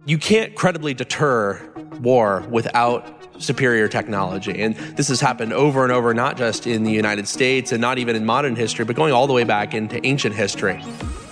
You can't credibly deter war without superior technology. And this has happened over and over, not just in the United States and not even in modern history, but going all the way back into ancient history.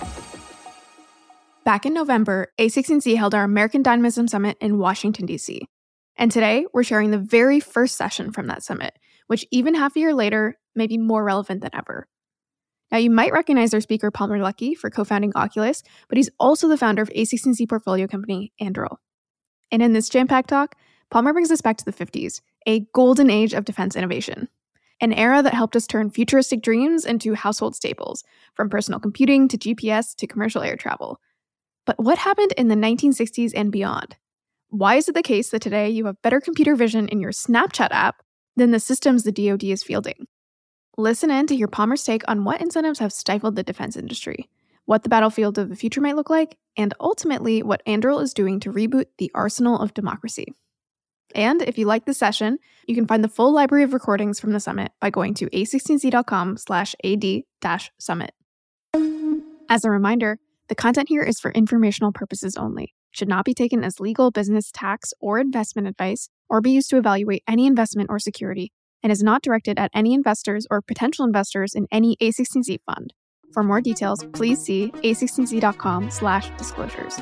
Back in November, A16Z held our American Dynamism Summit in Washington, D.C. And today, we're sharing the very first session from that summit, which even half a year later may be more relevant than ever. Now, you might recognize our speaker, Palmer Luckey, for co-founding Oculus, but he's also the founder of A16Z portfolio company, Anduril. And in this jam-packed talk, Palmer brings us back to the 50s, a golden age of defense innovation, an era that helped us turn futuristic dreams into household staples, from personal computing to GPS to commercial air travel. But what happened in the 1960s and beyond? Why is it the case that today you have better computer vision in your Snapchat app than the systems the DoD is fielding? Listen in to hear Palmer's take on what incentives have stifled the defense industry, what the battlefield of the future might look like, and ultimately what Anduril is doing to reboot the arsenal of democracy. And if you like this session, you can find the full library of recordings from the summit by going to a16z.com/ad-summit. As a reminder, the content here is for informational purposes only, should not be taken as legal, business, tax, or investment advice, or be used to evaluate any investment or security, and is not directed at any investors or potential investors in any A16Z fund. For more details, please see a16z.com/disclosures.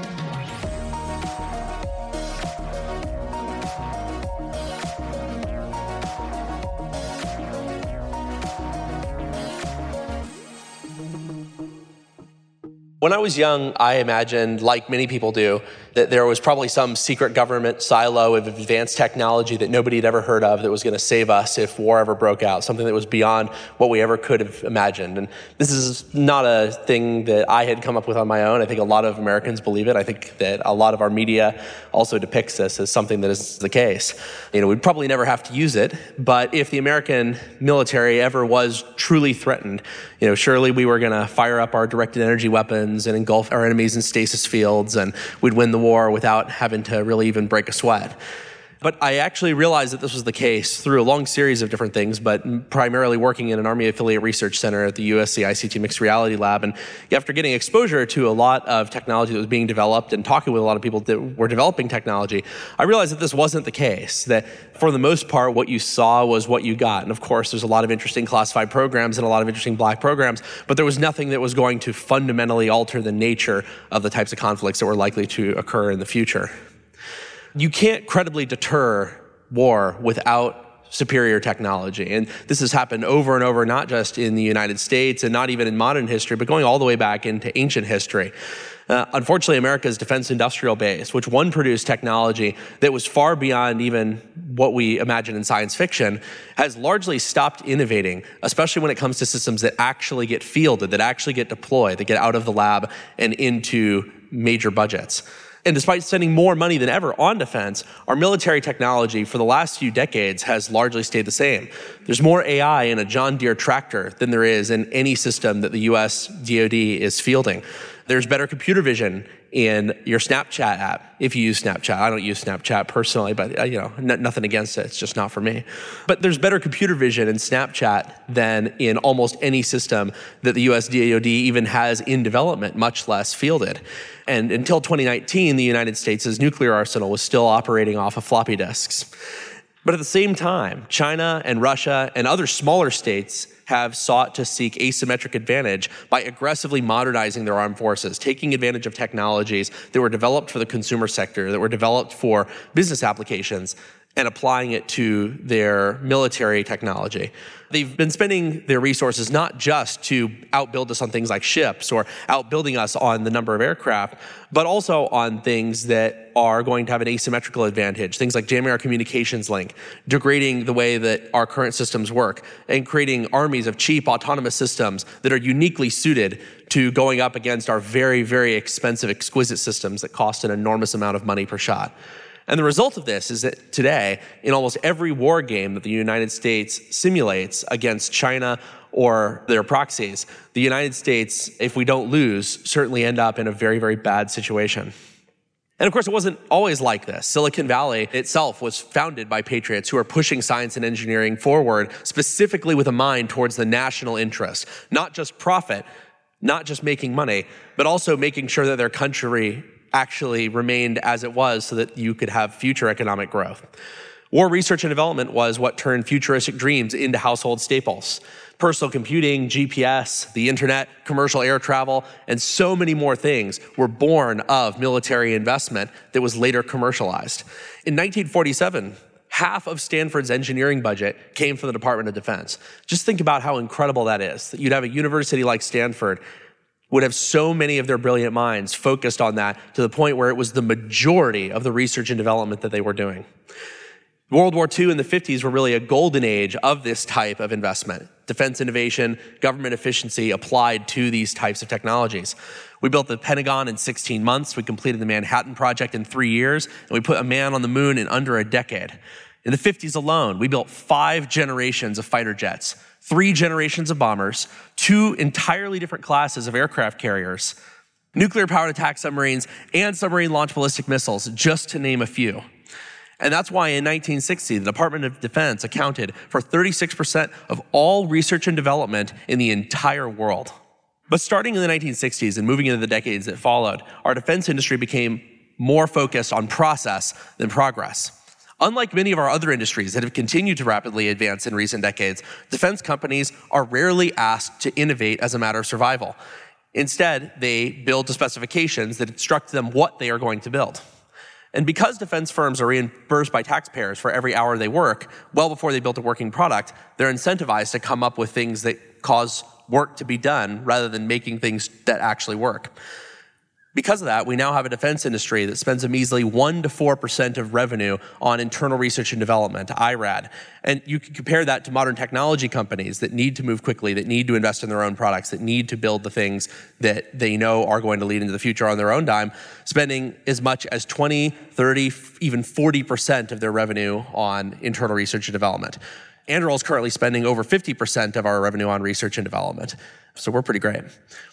When I was young, I imagined, like many people do, that there was probably some secret government silo of advanced technology that nobody had ever heard of that was going to save us if war ever broke out, something that was beyond what we ever could have imagined. And this is not a thing that I had come up with on my own. I think a lot of Americans believe it. I think that a lot of our media also depicts this as something that is the case. We'd probably never have to use it, but if the American military ever was truly threatened, surely we were going to fire up our directed energy weapons and engulf our enemies in stasis fields, and we'd win the war without having to really even break a sweat. But I actually realized that this was the case through a long series of different things, but primarily working in an Army affiliate research center at the USC ICT Mixed Reality Lab. And after getting exposure to a lot of technology that was being developed and talking with a lot of people that were developing technology, I realized that this wasn't the case, that for the most part, what you saw was what you got. And of course, there's a lot of interesting classified programs and a lot of interesting black programs, but there was nothing that was going to fundamentally alter the nature of the types of conflicts that were likely to occur in the future. You can't credibly deter war without superior technology. And this has happened over and over, not just in the United States and not even in modern history, but going all the way back into ancient history. Unfortunately, America's defense industrial base, which produced technology that was far beyond even what we imagine in science fiction, has largely stopped innovating, especially when it comes to systems that actually get fielded, that actually get deployed, that get out of the lab and into major budgets. And despite spending more money than ever on defense, our military technology for the last few decades has largely stayed the same. There's more AI in a John Deere tractor than there is in any system that the US DoD is fielding. There's better computer vision in your Snapchat app, if you use Snapchat. I don't use Snapchat personally, but nothing against it. It's just not for me. But there's better computer vision in Snapchat than in almost any system that the US DoD even has in development, much less fielded. And until 2019, the United States' nuclear arsenal was still operating off of floppy disks. But at the same time, China and Russia and other smaller states have sought to seek asymmetric advantage by aggressively modernizing their armed forces, taking advantage of technologies that were developed for the consumer sector, that were developed for business applications, and applying it to their military technology. They've been spending their resources not just to outbuild us on things like ships or outbuilding us on the number of aircraft, but also on things that are going to have an asymmetrical advantage, things like jamming our communications link, degrading the way that our current systems work, and creating armies of cheap autonomous systems that are uniquely suited to going up against our very, very expensive, exquisite systems that cost an enormous amount of money per shot. And the result of this is that today, in almost every war game that the United States simulates against China or their proxies, the United States, if we don't lose, certainly end up in a very, very bad situation. And of course, it wasn't always like this. Silicon Valley itself was founded by patriots who are pushing science and engineering forward specifically with a mind towards the national interest, not just profit, not just making money, but also making sure that their country actually remained as it was so that you could have future economic growth. War research and development was what turned futuristic dreams into household staples. Personal computing, GPS, the internet, commercial air travel, and so many more things were born of military investment that was later commercialized. In 1947, half of Stanford's engineering budget came from the Department of Defense. Just think about how incredible that is, that you'd have a university like Stanford would have so many of their brilliant minds focused on that to the point where it was the majority of the research and development that they were doing. World War II and the 50s were really a golden age of this type of investment. Defense innovation, government efficiency applied to these types of technologies. We built the Pentagon in 16 months. We completed the Manhattan Project in 3 years, and we put a man on the moon in under a decade. In the 50s alone, we built 5 generations of fighter jets, 3 generations of bombers, 2 entirely different classes of aircraft carriers, nuclear-powered attack submarines, and submarine-launched ballistic missiles, just to name a few. And that's why in 1960, the Department of Defense accounted for 36% of all research and development in the entire world. But starting in the 1960s and moving into the decades that followed, our defense industry became more focused on process than progress. Unlike many of our other industries that have continued to rapidly advance in recent decades, defense companies are rarely asked to innovate as a matter of survival. Instead, they build to specifications that instruct them what they are going to build. And because defense firms are reimbursed by taxpayers for every hour they work, well before they built a working product, they're incentivized to come up with things that cause work to be done rather than making things that actually work. Because of that, we now have a defense industry that spends a measly 1% to 4% of revenue on internal research and development, IRAD. And you can compare that to modern technology companies that need to move quickly, that need to invest in their own products, that need to build the things that they know are going to lead into the future on their own dime, spending as much as 20, 30, even 40% of their revenue on internal research and development. Anduril is currently spending over 50% of our revenue on research and development. So we're pretty great.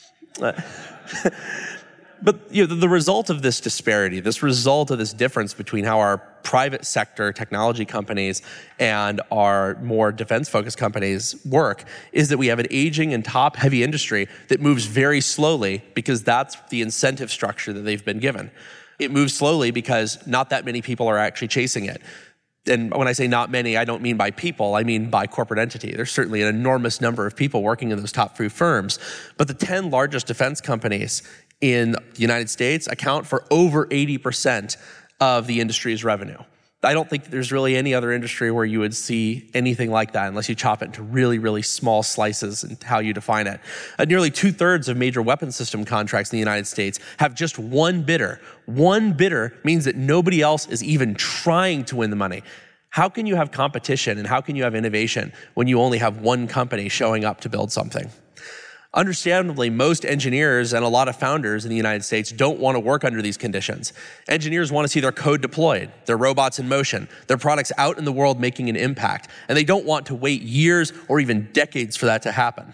But the result of this disparity, this result of this difference between how our private sector technology companies and our more defense-focused companies work is that we have an aging and top-heavy industry that moves very slowly because that's the incentive structure that they've been given. It moves slowly because not that many people are actually chasing it. And when I say not many, I don't mean by people, I mean by corporate entity. There's certainly an enormous number of people working in those top 3 firms. But the 10 largest defense companies in the United States account for over 80% of the industry's revenue. I don't think there's really any other industry where you would see anything like that unless you chop it into really, really small slices and how you define it. Nearly 2/3 of major weapon system contracts in the United States have just one bidder. One bidder means that nobody else is even trying to win the money. How can you have competition and how can you have innovation when you only have one company showing up to build something? Understandably, most engineers and a lot of founders in the United States don't want to work under these conditions. Engineers want to see their code deployed, their robots in motion, their products out in the world making an impact, and they don't want to wait years or even decades for that to happen.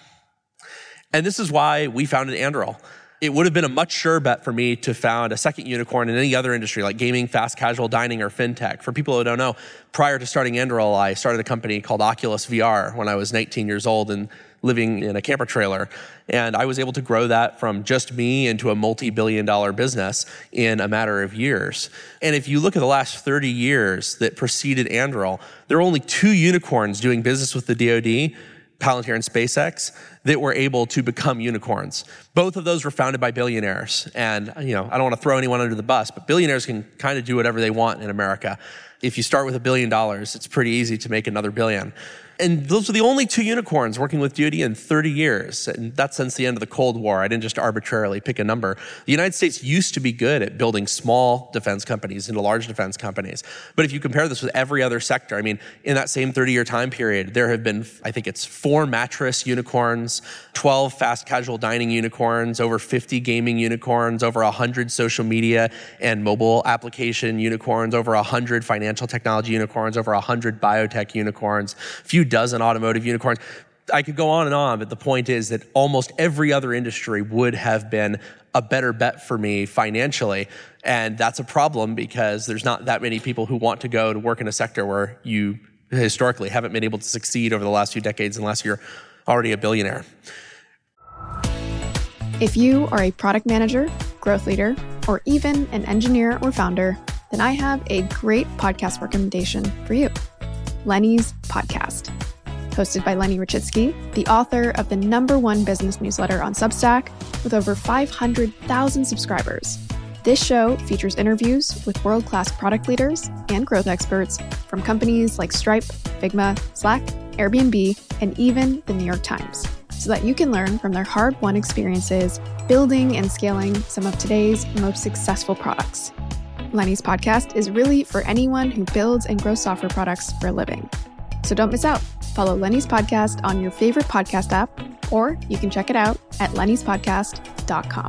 And this is why we founded Anduril. It would have been a much sure bet for me to found a second unicorn in any other industry like gaming, fast casual dining, or fintech. For people who don't know, prior to starting Anduril, I started a company called Oculus VR when I was 19 years old and living in a camper trailer. And I was able to grow that from just me into a multi-billion-dollar business in a matter of years. And if you look at the last 30 years that preceded Anduril, there were only 2 unicorns doing business with the DoD, Palantir and SpaceX, that were able to become unicorns. Both of those were founded by billionaires. And, I don't want to throw anyone under the bus, but billionaires can kind of do whatever they want in America. If you start with $1 billion, it's pretty easy to make another billion. And those were the only 2 unicorns working with DoD in 30 years. And that's since the end of the Cold War. I didn't just arbitrarily pick a number. The United States used to be good at building small defense companies into large defense companies. But if you compare this with every other sector, in that same 30-year time period, there have been, I think it's 4 mattress unicorns, 12 fast casual dining unicorns, over 50 gaming unicorns, over 100 social media and mobile application unicorns, over 100 financial technology unicorns, over 100 biotech unicorns, few dozen automotive unicorns. I could go on, but the point is that almost every other industry would have been a better bet for me financially. And that's a problem because there's not that many people who want to go to work in a sector where you historically haven't been able to succeed over the last few decades unless you're already a billionaire. If you are a product manager, growth leader, or even an engineer or founder, then I have a great podcast recommendation for you. Lenny's Podcast. Hosted by Lenny Rachitsky, the author of the #1 business newsletter on Substack with over 500,000 subscribers. This show features interviews with world-class product leaders and growth experts from companies like Stripe, Figma, Slack, Airbnb, and even the New York Times, so that you can learn from their hard-won experiences building and scaling some of today's most successful products. Lenny's Podcast is really for anyone who builds and grows software products for a living. So don't miss out. Follow Lenny's Podcast on your favorite podcast app, or you can check it out at lennyspodcast.com.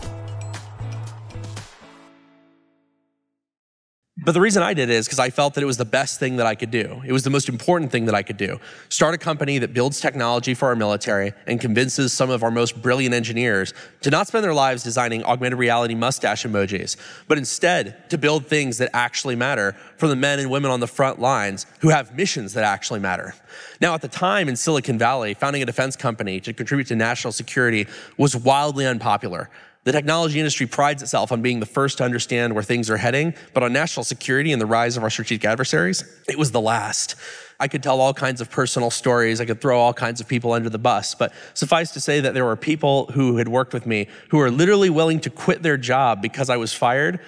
But the reason I did it is because I felt that it was the best thing that I could do. It was the most important thing that I could do. Start a company that builds technology for our military and convinces some of our most brilliant engineers to not spend their lives designing augmented reality mustache emojis, but instead to build things that actually matter for the men and women on the front lines who have missions that actually matter. Now, at the time in Silicon Valley, founding a defense company to contribute to national security was wildly unpopular. The technology industry prides itself on being the first to understand where things are heading, but on national security and the rise of our strategic adversaries, it was the last. I could tell all kinds of personal stories. I could throw all kinds of people under the bus, but suffice to say that there were people who had worked with me who were literally willing to quit their job because I was fired,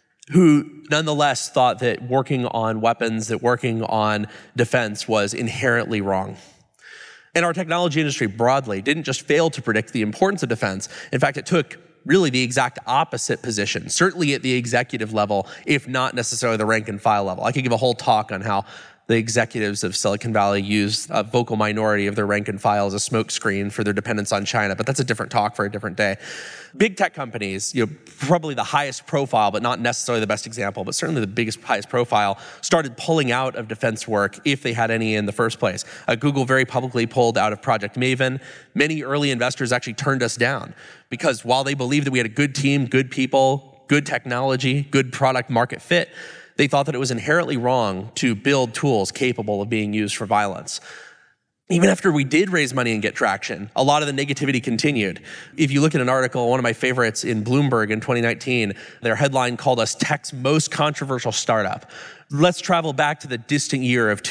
who nonetheless thought that working on weapons, that working on defense was inherently wrong. And our technology industry broadly didn't just fail to predict the importance of defense. In fact, it took really the exact opposite position, certainly at the executive level, if not necessarily the rank and file level. I could give a whole talk on how the executives of Silicon Valley use a vocal minority of their rank and file as a smokescreen for their dependence on China, but that's a different talk for a different day. Big tech companies, probably the highest profile, but not necessarily the best example, but certainly the highest profile, started pulling out of defense work if they had any in the first place. Google very publicly pulled out of Project Maven. Many early investors actually turned us down because while they believed that we had a good team, good people, good technology, good product market fit, they thought that it was inherently wrong to build tools capable of being used for violence. Even after we did raise money and get traction, a lot of the negativity continued. If you look at an article, one of my favorites in Bloomberg in 2019, their headline called us tech's most controversial startup. Let's travel back to the distant year of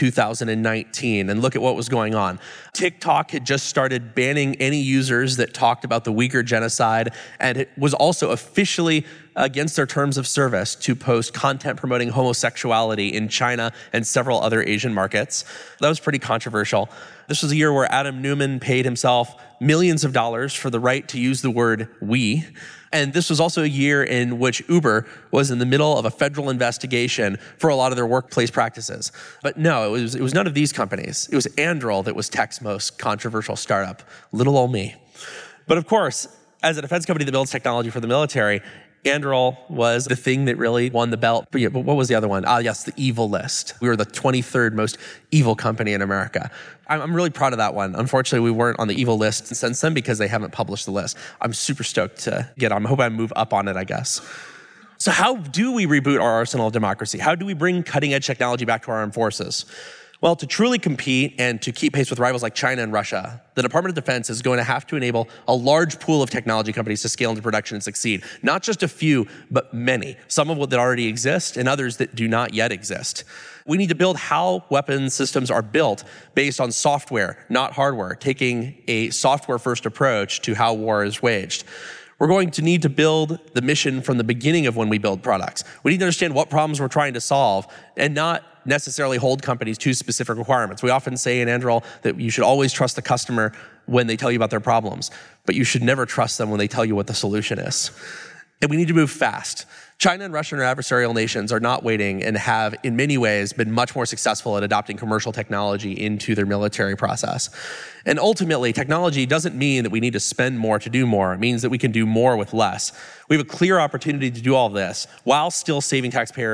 2019 and look at what was going on. TikTok had just started banning any users that talked about the Uyghur genocide, and it was also officially against their terms of service to post content promoting homosexuality in China and several other Asian markets. That was pretty controversial. This was a year where Adam Neumann paid himself millions of dollars for the right to use the word we. And this was also a year in which Uber was in the middle of a federal investigation for a lot of their workplace practices. But no, it was none of these companies. It was Anduril that was tech's most controversial startup. Little old me. But of course, as a defense company that builds technology for the military, Anduril was the thing that really won the belt. But what was the other one? Yes, the evil list. We were the 23rd most evil company in America. I'm really proud of that one. Unfortunately, we weren't on the evil list since then because they haven't published the list. I'm super stoked to get on. I hope I move up on it, I guess. So how do we reboot our arsenal of democracy? How do we bring cutting-edge technology back to our armed forces? Well, to truly compete and to keep pace with rivals like China and Russia, the Department of Defense is going to have to enable a large pool of technology companies to scale into production and succeed. Not just a few, but many. Some of that already exist and others that do not yet exist. We need to build how weapon systems are built based on software, not hardware, taking a software-first approach to how war is waged. We're going to need to build the mission from the beginning of when we build products. We need to understand what problems we're trying to solve and not necessarily hold companies to specific requirements. We often say in Anduril that you should always trust the customer when they tell you about their problems, but you should never trust them when they tell you what the solution is. And we need to move fast. China and Russia and our adversarial nations are not waiting and have, in many ways, been much more successful at adopting commercial technology into their military process. And ultimately, technology doesn't mean that we need to spend more to do more. It means that we can do more with less. We have a clear opportunity to do all of this while still saving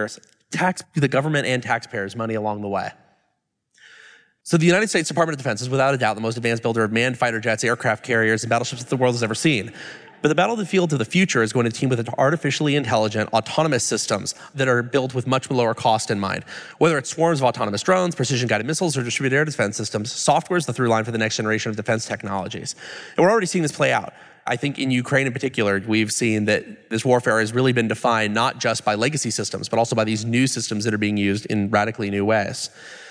the government and taxpayers money along the way. So the United States Department of Defense is without a doubt the most advanced builder of manned fighter jets, aircraft carriers, and battleships that the world has ever seen. But the battlefield of the future is going to team with artificially intelligent, autonomous systems that are built with much lower cost in mind. Whether it's swarms of autonomous drones, precision-guided missiles, or distributed air defense systems, software is the through line for the next generation of defense technologies. And we're already seeing this play out. I think in Ukraine in particular, we've seen that this warfare has really been defined not just by legacy systems, but also by these new systems that are being used in radically new ways.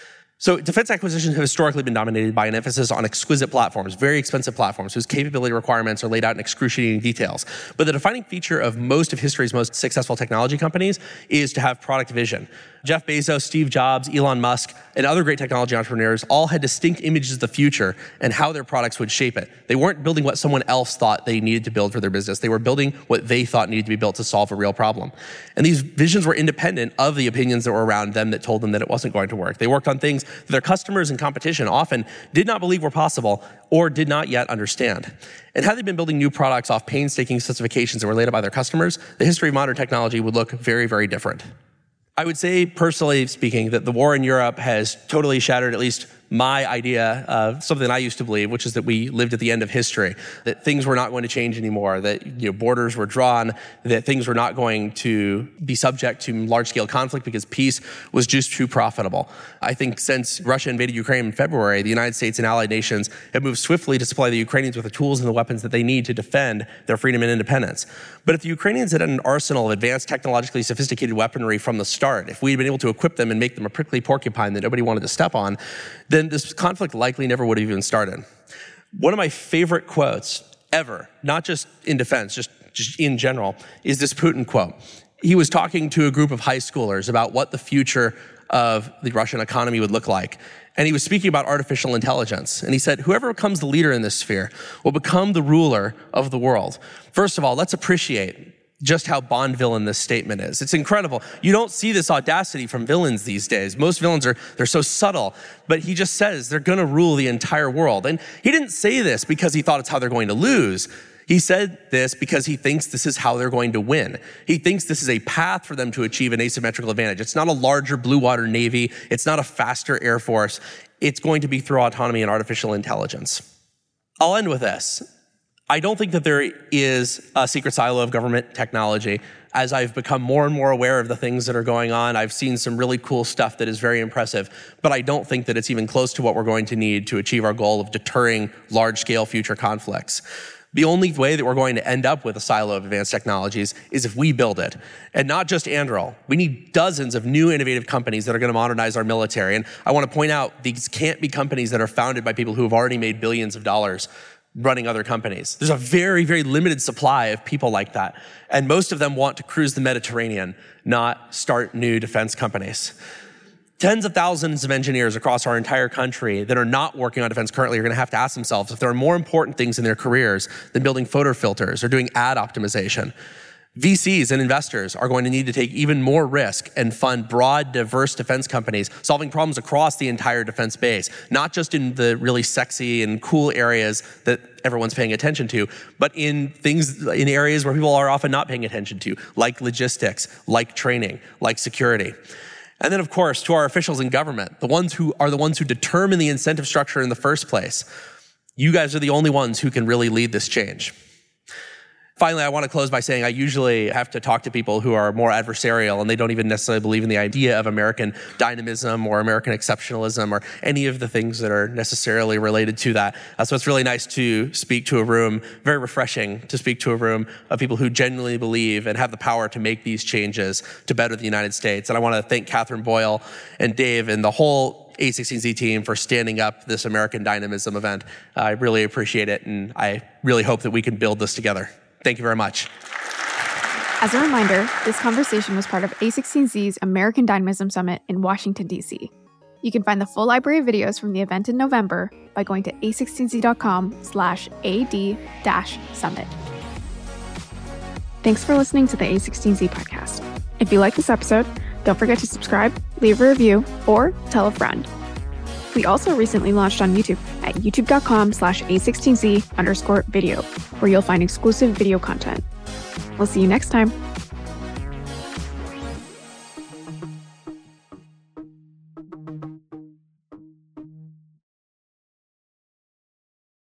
So defense acquisitions have historically been dominated by an emphasis on exquisite platforms, very expensive platforms whose capability requirements are laid out in excruciating details. But the defining feature of most of history's most successful technology companies is to have product vision. Jeff Bezos, Steve Jobs, Elon Musk, and other great technology entrepreneurs all had distinct images of the future and how their products would shape it. They weren't building what someone else thought they needed to build for their business. They were building what they thought needed to be built to solve a real problem. And these visions were independent of the opinions that were around them that told them that it wasn't going to work. They worked on things that their customers and competition often did not believe were possible or did not yet understand. And had they been building new products off painstaking specifications that were laid out by their customers, the history of modern technology would look very, very different. I would say, personally speaking, that the war in Europe has totally shattered at least my idea of something I used to believe, which is that we lived at the end of history, that things were not going to change anymore, that borders were drawn, that things were not going to be subject to large-scale conflict because peace was just too profitable. I think since Russia invaded Ukraine in February, the United States and allied nations have moved swiftly to supply the Ukrainians with the tools and the weapons that they need to defend their freedom and independence. But if the Ukrainians had an arsenal of advanced, technologically sophisticated weaponry from the start, if we had been able to equip them and make them a prickly porcupine that nobody wanted to step on, then this conflict likely never would have even started. One of my favorite quotes ever, not just in defense, just in general, is this Putin quote. He was talking to a group of high schoolers about what the future of the Russian economy would look like. And he was speaking about artificial intelligence. And he said, whoever becomes the leader in this sphere will become the ruler of the world. First of all, let's appreciate just how Bond villain this statement is. It's incredible. You don't see this audacity from villains these days. Most villains they're so subtle, but he just says they're gonna rule the entire world. And he didn't say this because he thought it's how they're going to lose. He said this because he thinks this is how they're going to win. He thinks this is a path for them to achieve an asymmetrical advantage. It's not a larger blue water navy. It's not a faster air force. It's going to be through autonomy and artificial intelligence. I'll end with this. I don't think that there is a secret silo of government technology. As I've become more and more aware of the things that are going on, I've seen some really cool stuff that is very impressive, but I don't think that it's even close to what we're going to need to achieve our goal of deterring large-scale future conflicts. The only way that we're going to end up with a silo of advanced technologies is if we build it. And not just Anduril. We need dozens of new innovative companies that are going to modernize our military. And I want to point out, these can't be companies that are founded by people who have already made billions of dollars running other companies. There's a very, very limited supply of people like that. And most of them want to cruise the Mediterranean, not start new defense companies. Tens of thousands of engineers across our entire country that are not working on defense currently are going to have to ask themselves if there are more important things in their careers than building photo filters or doing ad optimization. VCs and investors are going to need to take even more risk and fund broad, diverse defense companies, solving problems across the entire defense base, not just in the really sexy and cool areas that everyone's paying attention to, but in areas where people are often not paying attention to, like logistics, like training, like security. And then, of course, to our officials in government, the ones who determine the incentive structure in the first place, you guys are the only ones who can really lead this change. Finally, I want to close by saying I usually have to talk to people who are more adversarial and they don't even necessarily believe in the idea of American dynamism or American exceptionalism or any of the things that are necessarily related to that. So it's really nice to speak to a room, very refreshing to speak to a room of people who genuinely believe and have the power to make these changes to better the United States. And I want to thank Catherine Boyle and Dave and the whole A16Z team for standing up this American Dynamism event. I really appreciate it, and I really hope that we can build this together. Thank you very much. As a reminder, this conversation was part of A16Z's American Dynamism Summit in Washington, D.C. You can find the full library of videos from the event in November by going to a16z.com/ad-summit. Thanks for listening to the A16Z podcast. If you like this episode, don't forget to subscribe, leave a review, or tell a friend. We also recently launched on YouTube at youtube.com/a16z_video, where you'll find exclusive video content. We'll see you next time.